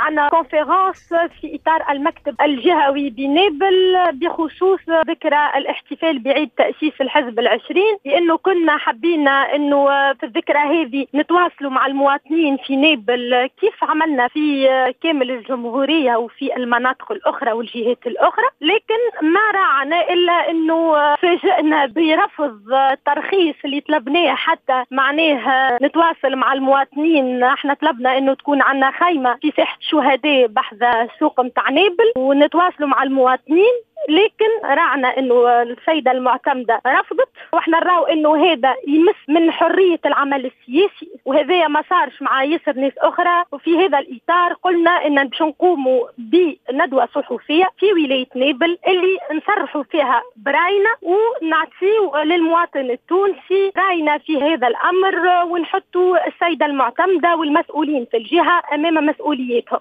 عنا كونفرنس في إطار المكتب الجهوي بنابل بخصوص ذكرى الاحتفال بعيد تأسيس الحزب العشرين، لأنه كنا حبينا أنه في الذكرى هذه نتواصلوا مع المواطنين في نابل كيف عملنا في كامل الجمهورية وفي المناطق الأخرى والجهات الأخرى. لكن ما راعنا إلا أنه فاجئنا برفض الترخيص اللي طلبناه حتى معناه نتواصل مع المواطنين. احنا طلبنا أنه تكون عندنا خيمة في ساحة شهداء بحذا سوق متاع نابل ونتواصلوا مع المواطنين، لكن راعنا انه السيدة المعتمدة رفضت، واحنا نراو انه هذا يمس من حرية العمل السياسي، وهذا ما صارش مع ياسر ناس اخرى. وفي هذا الاطار قلنا ان باش نقوموا بندوة صحفية في ولاية نابل اللي نصرحوا فيها براينا ونعطيو للمواطن التونسي راينا في هذا الامر، ونحطوا السيدة المعتمدة والمسؤولين في الجهة امام مسؤوليتهم.